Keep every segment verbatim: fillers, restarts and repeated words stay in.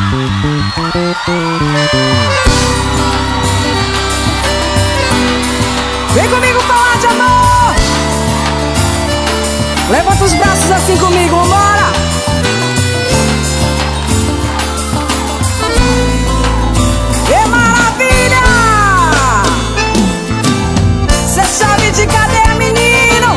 Vem comigo falar de amor. Levanta os braços assim comigo, vambora. Que maravilha! Cê sabe de cadê, menino?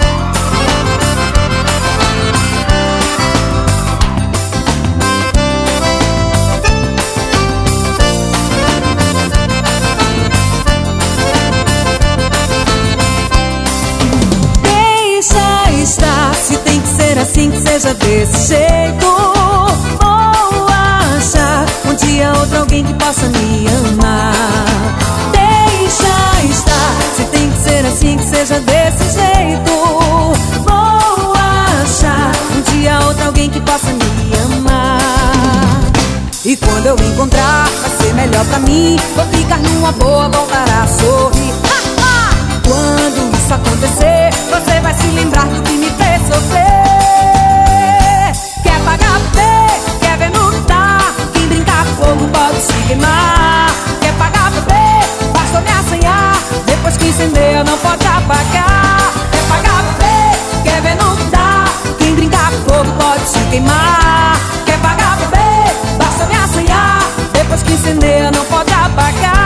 Deixa estar, se tem que ser assim, que seja desse jeito. Ou achar um dia outro alguém que possa me amar. Deixa estar, se tem que ser assim, que seja desse jeito. Vou achar um dia outro alguém que possa me amar. E quando eu encontrar, vai ser melhor pra mim. Vou ficar numa boa, voltar a sorrir. Ha, ha! Quando isso acontecer, você vai se lembrar do que me fez sofrer. Quer pagar bebê, quer ver no dar. Quem brincar com fogo pode se queimar. Quer pagar bebê, basta me assanhar. Depois que incendeia não pode apagar. Quer pagar bebê, quer ver no dar. Quem brincar com fogo pode se queimar. Quer pagar bebê, basta me assanhar. Depois que incendeia não pode apagar.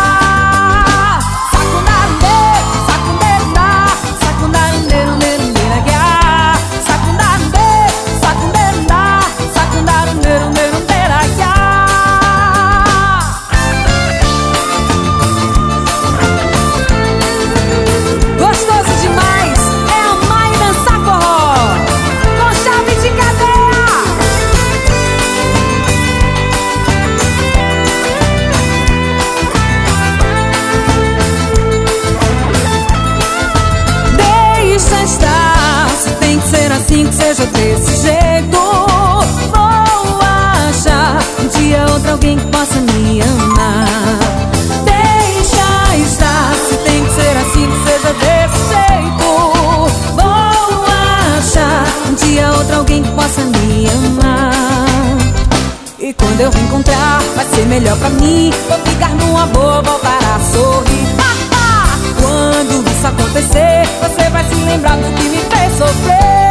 Assim que seja desse jeito. Vou achar um dia outro alguém que possa me amar. Deixa estar, se tem que ser assim que seja desse jeito. Vou achar um dia outro alguém que possa me amar. E quando eu reencontrar, vai ser melhor pra mim. Vou ficar numa boa, voltar a sorrir. Ha, ha! Quando isso acontecer, você vai se lembrar do que me fez sofrer.